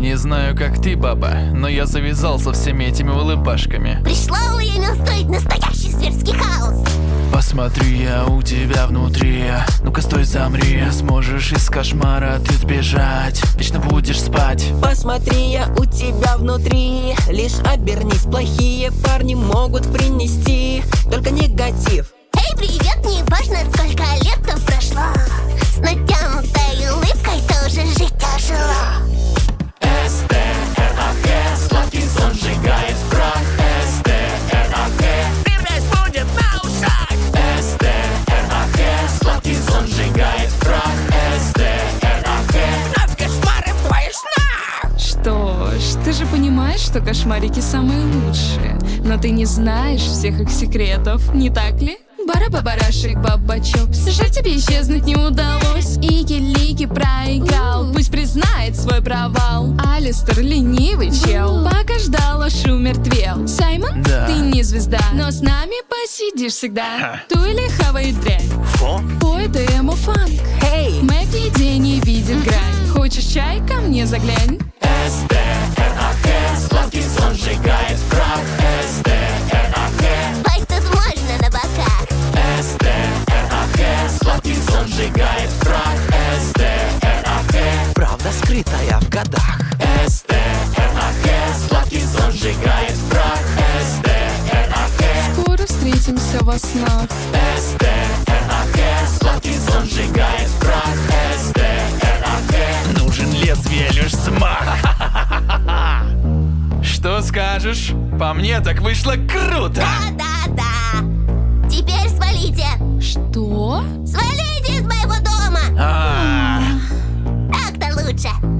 Не знаю, как ты, баба, но я завязал со всеми этими улыбашками. Пришло время устроить настоящий зверский хаос. Посмотри, я у тебя внутри. Ну-ка стой, замри. Сможешь из кошмара ты сбежать, вечно будешь спать. Посмотри, я у тебя внутри. Лишь обернись, плохие парни могут принести только негатив. Эй, привет, не важно, сколько лет там прошло. С натянутой улыбкой тоже жить тяжело. СТРАК, сладкий сон сжигает прах. СТРАК, Привет будет на ушах. СТРАК, сладкий сон сжигает прах. СТРАК. Вновь кошмары в твоих снах. Что ж, ты же понимаешь, что кошмарики самые лучшие. Но ты не знаешь всех их секретов, не так ли? Барабабарашек, баба-чопс. Жаль, тебе исчезнуть не удалось. Ики-лики проиграл, пусть признает свой провал. Алистер ленивый чел, пока ждал, аж умертвел. Саймон, Да. ты не звезда, но с нами посидишь всегда. Ту или хавай дрянь. Пой ты ему фанк. Эй, Мэк нигде не видит грань. Хочешь чай, ко мне заглянь. СТРАК, сладкий сон сжигает прах. СТРАК, Спать тут можно на боках. СТРАК, сладкий сон сжигает прах. СТРАК, правда скрытая в годах. СТРАК, сладкий сон сжигает прах. СТРАК, Скоро встретимся во снах. СТРАК, сладкий сон сжигает прах. СТРАК. Нужен лезвие лишь смах. Что скажешь? По мне так вышло круто. Да-да-да. Теперь свалите. Что? Свалите из моего дома. А, Так-то лучше.